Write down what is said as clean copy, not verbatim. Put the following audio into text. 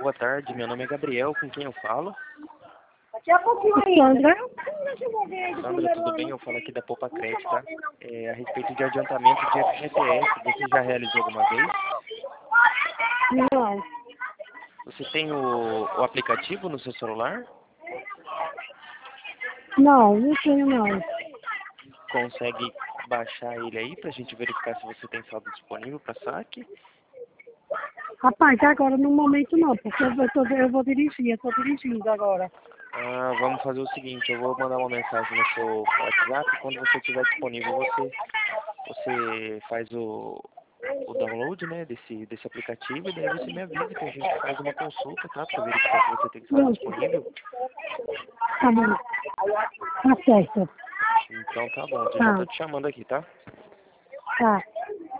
boa tarde. Meu nome é Gabriel, com quem eu falo? Sandra. Sandra, tudo bem? Eu falo aqui da Poupa Crédito, tá? A respeito de adiantamento de FGTS, você já realizou alguma vez? Não, Você tem o aplicativo no seu celular? não tenho não. Consegue baixar ele aí pra gente verificar se você tem saldo disponível para saque? Rapaz, agora no momento não, porque eu vou dirigir, eu tô dirigindo agora. Vamos fazer o seguinte, eu vou mandar uma mensagem no seu WhatsApp, quando você estiver disponível, você faz o download, né, desse aplicativo, e daí você me avisa que a gente faz uma consulta, tá, para verificar se você tem saldo Pronto, disponível. tá bom. Tá certo. Então tá bom, eu já Tá, tô te chamando aqui, tá? tá.